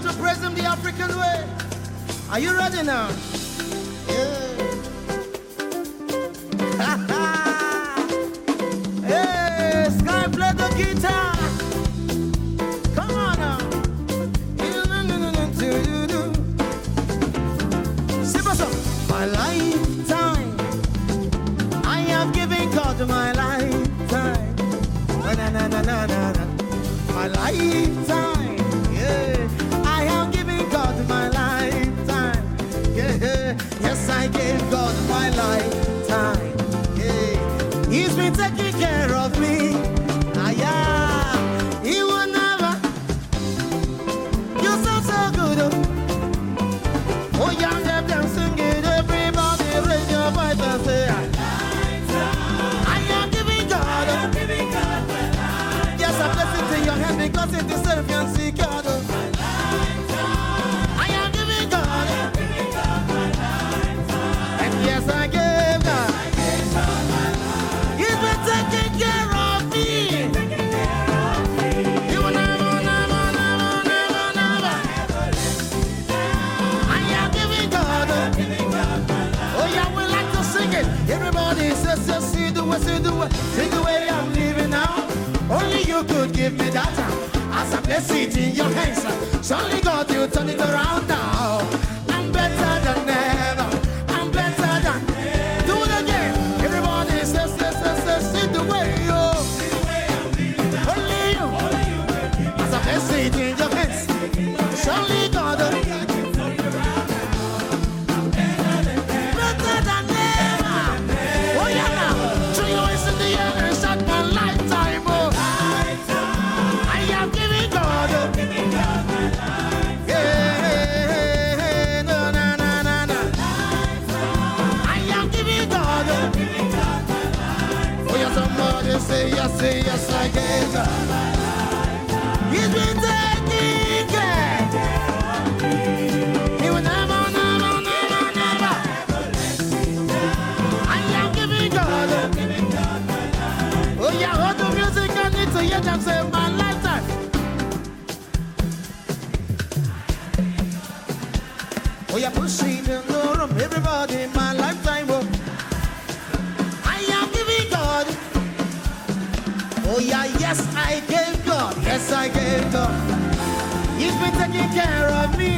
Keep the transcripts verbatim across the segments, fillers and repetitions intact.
to praise him the African way. Are you ready now? Yeah. Hey, Sky, play the guitar. Come on now. My lifetime, I have given God my lifetime. Na na na na na na. My lifetime, yeah. I have given God my lifetime. Yeah, yes, I gave God my lifetime. Yeah, He's been taking care of me. Ah, yeah. He will never. You sound so good. Oh, yeah, them dancing it. Everybody raise your voice and say, I am giving God. I am giving God my life. Yes, I bless it in your hand because it is self and seek God. I am giving God. I am giving God my life. And yes, I gave God. I gave God my life. He's been taking care of me. Taking care of me. You will never, never, never, never, never. I am giving God. I am giving God my life. Oh yeah, we like to sing it. Everybody says, says, see the way, see the way, see the way I'm living now. Only you could give me that. As I place it in your hands, surely God, you turn it around now. I'm better than ever. I'm better than ever. Do it again. Everybody says, says, says, says, see the way you. Only you. As I place it in your hands, surely God. Better than ever. Oh yeah now. Throw your hands in the air and shout my lifetime. Oh. I am giving God. Yeah, no, no, no, no, no. I am giving God. Oh yeah, somebody say yes, say yes, I gave God. He's been taking care. He will never, never, never, never. I am giving God. Oh yeah, all the music I need to hear them say my lifetime. Oh yeah, push it in the room, everybody, my lifetime. Oh, I am giving God. Oh yeah, yes, I gave God. Yes, I gave God. He's been taking care of me.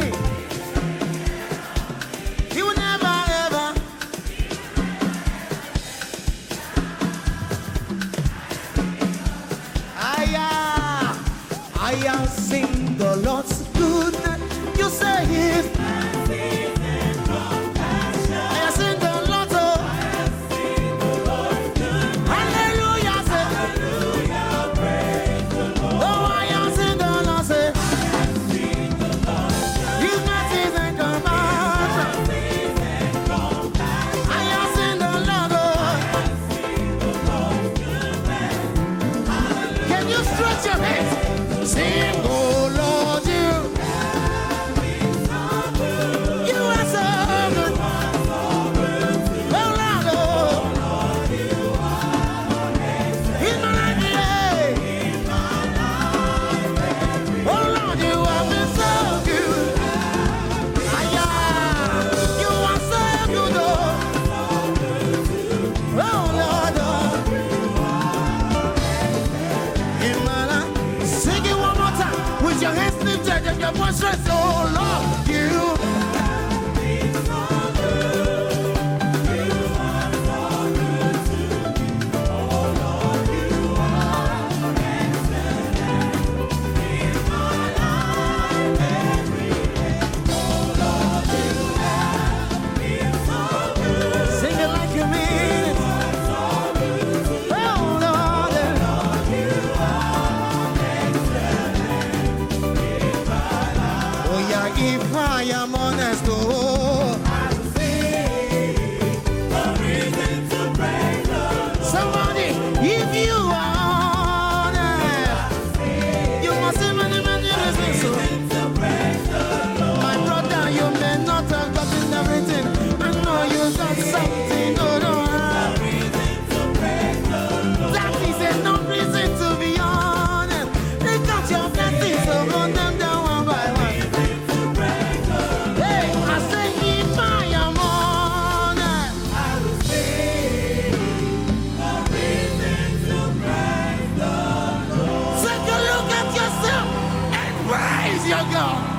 He will never ever. I am, I am sing the Lord's goodness. You say it. I am sing the Lord's oh. Hallelujah, say. Oh, I am sing the Lord, say. His mercies and compassion. I am sing the Lord, oh. Can you stretch your hands? Sing, oh Lord, you. You are so good. Oh Lord, oh. In my life, yeah. Oh Lord, you have been so good. Ah, yeah. You are so good, oh. Oh Lord, oh. In my life, sing it one more time with your hands lifted and your voice raised. Oh Lord, you. Sing it like you mean it. Oh Lord, oh praise your God.